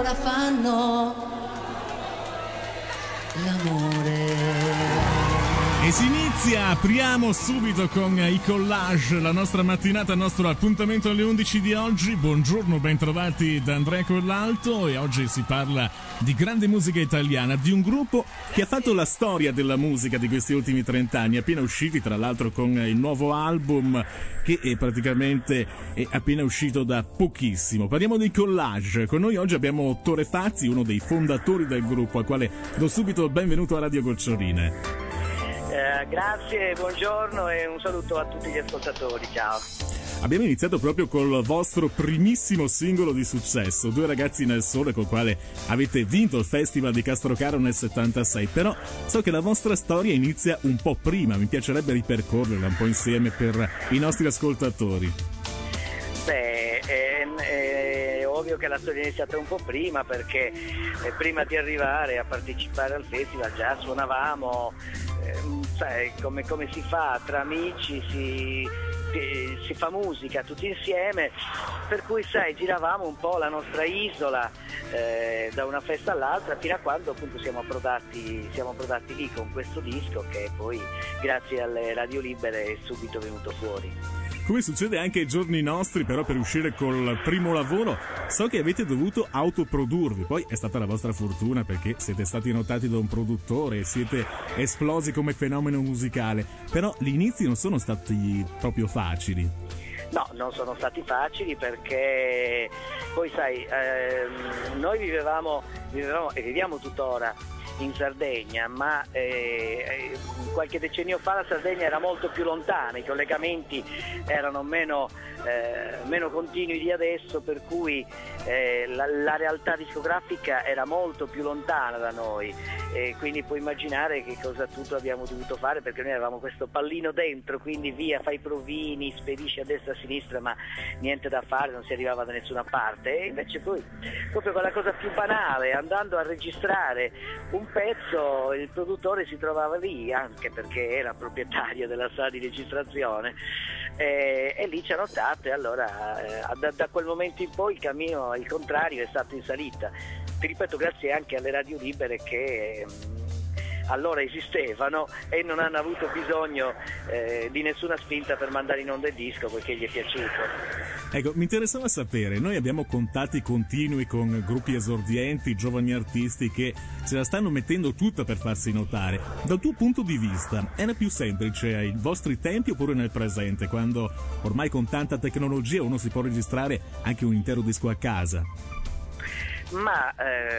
ancora fanno l'amore. E si inizia, apriamo subito con i Collage, la nostra mattinata, il nostro appuntamento alle 11 di oggi. Buongiorno, bentrovati da Andrea Collalto e oggi si parla di grande musica italiana, di un gruppo che ha fatto la storia della musica di questi ultimi 30 anni, appena usciti tra l'altro con il nuovo album che è praticamente appena uscito da pochissimo. Parliamo dei Collage, con noi oggi abbiamo Tore Fazzi, uno dei fondatori del gruppo, al quale do subito il benvenuto a Radio Goccioline. Grazie, buongiorno e un saluto a tutti gli ascoltatori, ciao. Abbiamo iniziato proprio col vostro primissimo singolo di successo, Due ragazzi nel sole, col quale avete vinto il Festival di Castrocaro nel 76, però so che la vostra storia inizia un po' prima, mi piacerebbe ripercorrerla un po' insieme per i nostri ascoltatori. Beh, è ovvio che la storia è iniziata un po' prima perché prima di arrivare a partecipare al festival già suonavamo, sai, come si fa tra amici, si fa musica tutti insieme, per cui sai, giravamo un po' la nostra isola da una festa all'altra fino a quando appunto siamo approdati lì con questo disco che poi grazie alle radio libere è subito venuto fuori. Come succede anche ai giorni nostri, però per uscire col primo lavoro so che avete dovuto autoprodurvi, poi è stata la vostra fortuna perché siete stati notati da un produttore e siete esplosi come fenomeno musicale, però gli inizi non sono stati proprio facili. No, non sono stati facili perché poi sai, noi vivevamo e viviamo tuttora in Sardegna, ma qualche decennio fa la Sardegna era molto più lontana, i collegamenti erano meno continui di adesso, per cui la realtà discografica era molto più lontana da noi, e quindi puoi immaginare che cosa tutto abbiamo dovuto fare, perché noi avevamo questo pallino dentro, quindi via, fai provini, spedisci a destra e a sinistra, ma niente da fare, non si arrivava da nessuna parte. E invece poi, proprio con la cosa più banale, andando a registrare un pezzo, il produttore si trovava lì, anche perché era proprietario della sala di registrazione, e lì ci ha notato, e allora da quel momento in poi il cammino, al contrario, è stato in salita. Ti ripeto, grazie anche alle radio libere che allora esistevano e non hanno avuto bisogno di nessuna spinta per mandare in onda il disco perché gli è piaciuto. Ecco, mi interessava sapere, noi abbiamo contatti continui con gruppi esordienti, giovani artisti che ce la stanno mettendo tutta per farsi notare. Dal tuo punto di vista, era più semplice ai vostri tempi oppure nel presente, quando ormai con tanta tecnologia uno si può registrare anche un intero disco a casa? Ma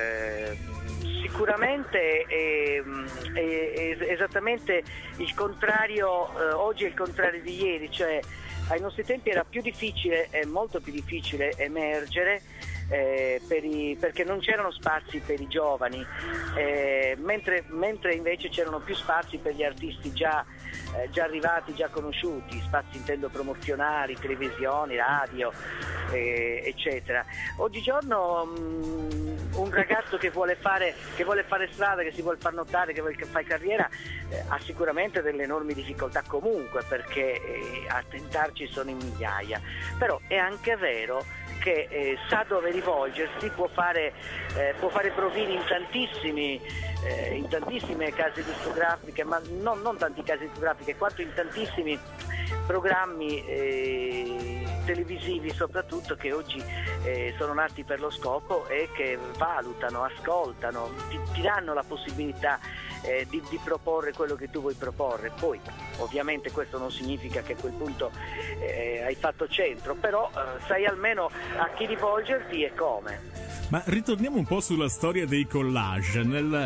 sicuramente è esattamente il contrario, oggi è il contrario di ieri, cioè ai nostri tempi era più difficile, è molto più difficile emergere perché non c'erano spazi per i giovani, mentre invece c'erano più spazi per gli artisti già arrivati, già conosciuti, spazi intendo promozionali, televisioni, radio, eccetera. Oggigiorno un ragazzo che vuole fare strada, che si vuole far notare, che vuole fare carriera, ha sicuramente delle enormi difficoltà comunque, perché a tentarci sono in migliaia, però è anche vero che sa dove rivolgersi, può fare provini in tantissime case discografiche, ma non tanti case discografiche quanto in tantissimi programmi televisivi soprattutto, che oggi sono nati per lo scopo e che valutano, ascoltano, ti danno la possibilità di proporre quello che tu vuoi proporre. Poi ovviamente questo non significa che a quel punto hai fatto centro, però sai almeno a chi rivolgerti e come. Ma ritorniamo un po' sulla storia dei Collage. Nel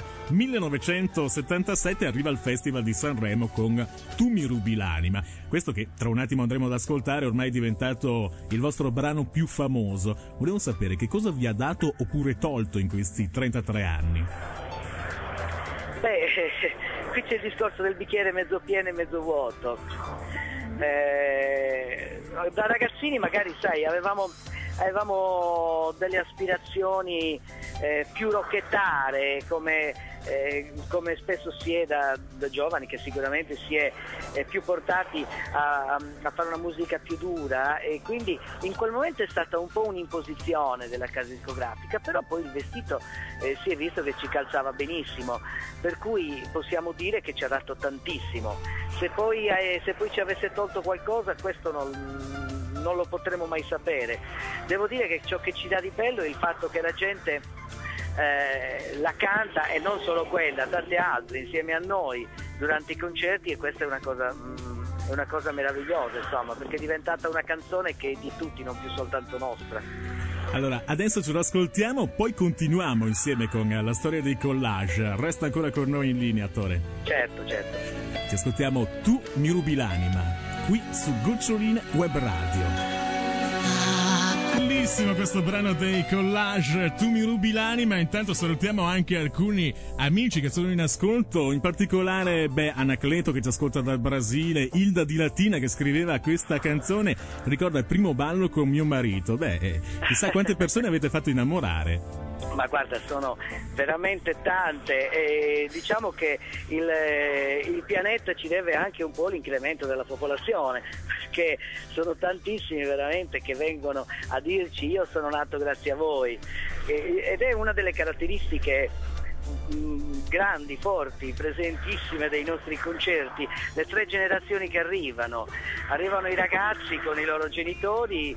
1977 arriva il Festival di Sanremo con Tu mi rubi l'anima. Questo che tra un attimo andremo ad ascoltare ormai è diventato il vostro brano più famoso. Volevo sapere che cosa vi ha dato oppure tolto in questi 33 anni. Beh, qui c'è il discorso del bicchiere mezzo pieno e mezzo vuoto. Da ragazzini magari, sai, avevamo delle aspirazioni più rocchettare, come come spesso si è da giovani, che sicuramente si è più portati a fare una musica più dura, e quindi in quel momento è stata un po' un'imposizione della casa discografica, però poi il vestito si è visto che ci calzava benissimo, per cui possiamo dire che ci ha dato tantissimo. Se poi ci avesse tolto qualcosa, questo non lo potremo mai sapere. Devo dire che ciò che ci dà di bello è il fatto che la gente la canta, e non solo quella, tante altre insieme a noi durante i concerti, e questa è una cosa meravigliosa, insomma, perché è diventata una canzone che è di tutti, non più soltanto nostra. Allora, adesso ce lo ascoltiamo, poi continuiamo insieme con la storia dei collage. Resta ancora con noi in linea, Tore. Certo. Ci ascoltiamo Tu mi rubi l'anima, qui su Goccioline Web Radio. Bellissimo questo brano dei Collage, Tu mi rubi l'anima. Intanto salutiamo anche alcuni amici che sono in ascolto, in particolare Anacleto che ci ascolta dal Brasile, Hilda di Latina che scriveva questa canzone, ricorda il primo ballo con mio marito. Chissà quante persone avete fatto innamorare. Ma guarda, sono veramente tante, e diciamo che il pianeta ci deve anche un po' l'incremento della popolazione, perché sono tantissimi veramente che vengono a dirci io sono nato grazie a voi, ed è una delle caratteristiche grandi, forti, presentissime dei nostri concerti, le 3 generazioni che arrivano i ragazzi con i loro genitori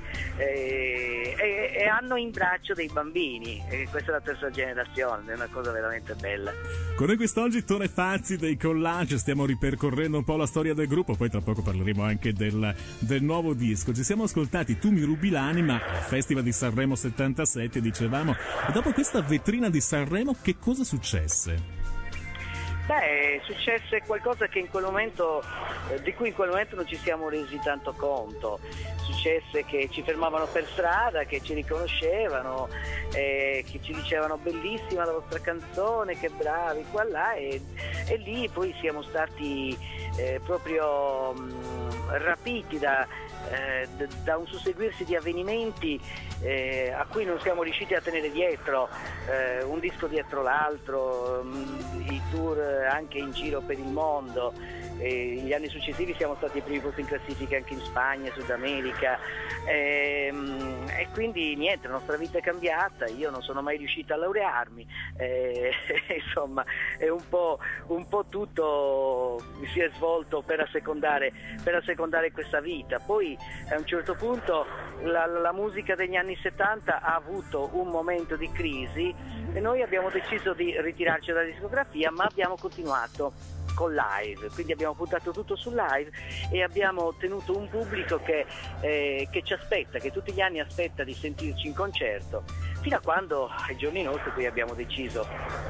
e hanno in braccio dei bambini, e questa è la 3ª generazione, è una cosa veramente bella. Con noi quest'oggi Tore Fazzi dei Collage, stiamo ripercorrendo un po' la storia del gruppo, poi tra poco parleremo anche del nuovo disco. Ci siamo ascoltati Tu mi rubi l'anima, Festival di Sanremo 77, dicevamo, e dopo questa vetrina di Sanremo che cosa successe? Successe qualcosa che in quel momento, di cui in quel momento non ci siamo resi tanto conto. Successe che ci fermavano per strada, che ci riconoscevano, che ci dicevano bellissima la vostra canzone, che bravi, qua là, e lì poi siamo stati proprio rapiti da un susseguirsi di avvenimenti a cui non siamo riusciti a tenere dietro, un disco dietro l'altro, i tour anche in giro per il mondo. Gli anni successivi siamo stati ai primi posti in classifica anche in Spagna, Sud America, e quindi niente, la nostra vita è cambiata. Io non sono mai riuscita a laurearmi, insomma è un po' tutto si è svolto per assecondare questa vita. Poi a un certo punto la musica degli anni 70 ha avuto un momento di crisi e noi abbiamo deciso di ritirarci dalla discografia, ma abbiamo continuato con live, quindi abbiamo puntato tutto sul live e abbiamo ottenuto un pubblico che ci aspetta, che tutti gli anni aspetta di sentirci in concerto, fino a quando ai giorni nostri poi abbiamo deciso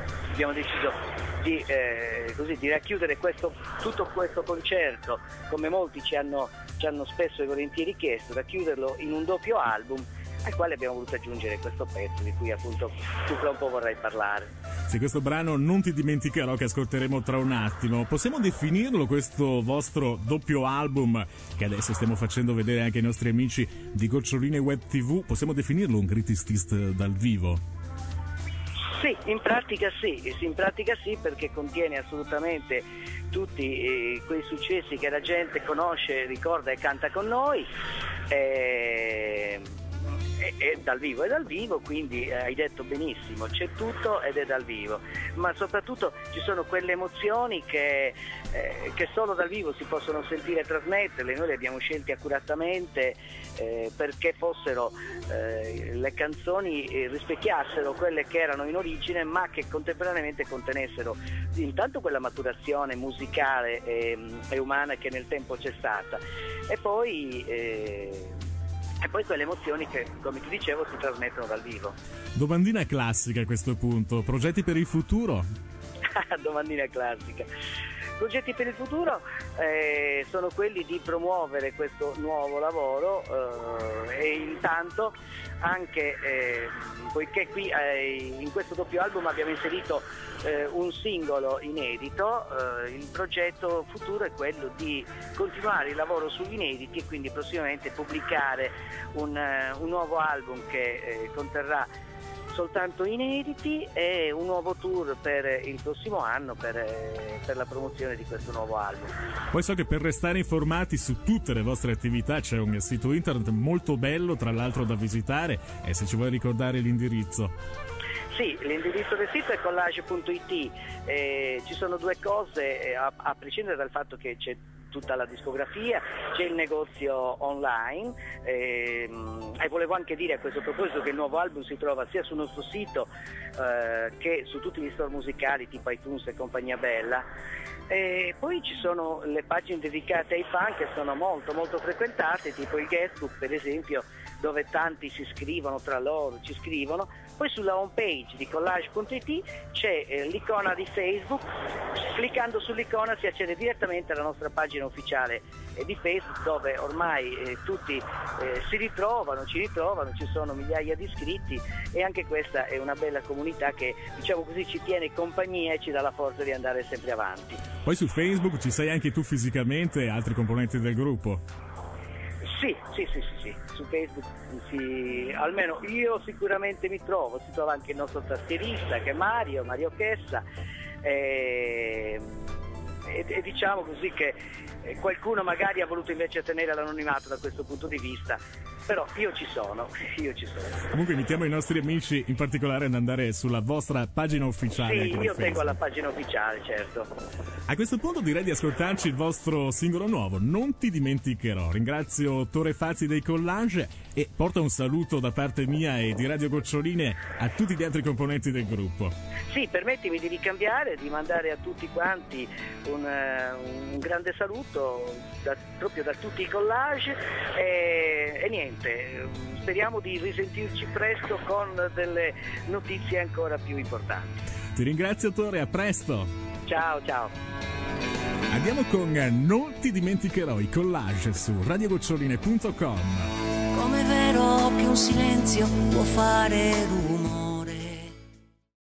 di racchiudere tutto questo concerto, come molti ci hanno spesso e volentieri chiesto, racchiuderlo in un doppio album, al quale abbiamo voluto aggiungere questo pezzo di cui appunto tu fra un po' vorrai parlare. Sì, questo brano Non ti dimenticherò, che ascolteremo tra un attimo. Possiamo definirlo, questo vostro doppio album che adesso stiamo facendo vedere anche ai nostri amici di Goccioline Web TV, possiamo definirlo un greatest hits dal vivo? Sì, in pratica sì, perché contiene assolutamente tutti quei successi che la gente conosce, ricorda e canta con noi. È dal vivo, quindi hai detto benissimo, c'è tutto ed è dal vivo, ma soprattutto ci sono quelle emozioni che solo dal vivo si possono sentire e trasmetterle. Noi le abbiamo scelte accuratamente perché fossero le canzoni rispecchiassero quelle che erano in origine, ma che contemporaneamente contenessero intanto quella maturazione musicale e umana che nel tempo c'è stata, e poi quelle emozioni che, come ti dicevo, si trasmettono dal vivo. Domandina classica a questo punto, progetti per il futuro? Domandina classica. Progetti per il futuro sono quelli di promuovere questo nuovo lavoro e intanto anche poiché qui in questo doppio album abbiamo inserito un singolo inedito, il progetto futuro è quello di continuare il lavoro sugli inediti e quindi prossimamente pubblicare un nuovo album che conterrà soltanto inediti e un nuovo tour per il prossimo anno per la promozione di questo nuovo album. Poi so che per restare informati su tutte le vostre attività c'è un sito internet molto bello, tra l'altro da visitare, e se ci vuoi ricordare l'indirizzo. Sì, l'indirizzo del sito è collage.it, ci sono due cose, a prescindere dal fatto che c'è tutta la discografia, c'è il negozio online e volevo anche dire a questo proposito che il nuovo album si trova sia sul nostro sito che su tutti gli store musicali tipo iTunes e compagnia bella. E poi ci sono le pagine dedicate ai fan che sono molto molto frequentate, tipo il Guestbook per esempio, dove tanti si scrivono tra loro, ci scrivono. Poi sulla home page di collage.it c'è l'icona di Facebook, cliccando sull'icona si accede direttamente alla nostra pagina ufficiale di Facebook, dove ormai tutti ci ritrovano, ci sono migliaia di iscritti e anche questa è una bella comunità che, diciamo così, ci tiene compagnia e ci dà la forza di andare sempre avanti. Poi su Facebook ci sei anche tu fisicamente e altri componenti del gruppo? Sì, su Facebook almeno io sicuramente si trova anche il nostro tastierista che è Mario Chessa e diciamo così che qualcuno magari ha voluto invece tenere l'anonimato da questo punto di vista, però io ci sono. Comunque invitiamo i nostri amici in particolare ad andare sulla vostra pagina ufficiale. Sì, io tengo alla pagina ufficiale, certo. A questo punto direi di ascoltarci il vostro singolo nuovo, Non ti dimenticherò. Ringrazio Tore Fazzi dei Collage e porta un saluto da parte mia e di Radio Goccioline a tutti gli altri componenti del gruppo. Sì, permettimi di ricambiare, di mandare a tutti quanti un grande saluto proprio da tutti i Collage e niente, speriamo di risentirci presto con delle notizie ancora più importanti. Ti ringrazio Tore, a presto. Ciao. Andiamo con Non ti dimenticherò, i Collage su radiogoccioline.com. Com'è vero che un silenzio può fare rumore,